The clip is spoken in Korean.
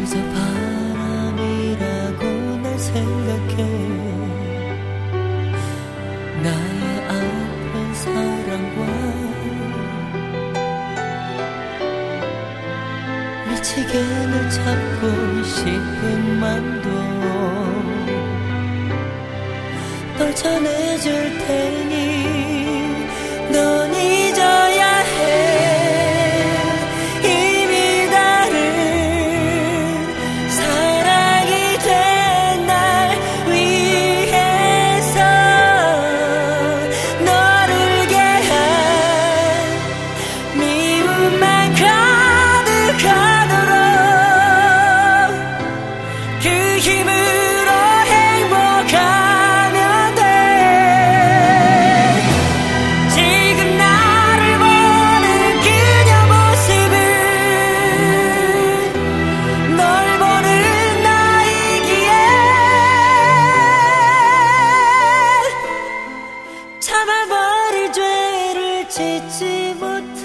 그저 바람이라고 날 생각해. 나의 아픈 사랑과 미치게 널 잡고 싶은 맘도 널 전해줄 테니 넌 잊어야 해. 이미 다른 사랑이 된 날 위해서 널 울게 한 미움만 가득하도록 그 힘으로 행복하면 돼. 지금 나를 보는 그녀 모습은 널 보는 나이기에 참아버릴 죄를 짓지 못해.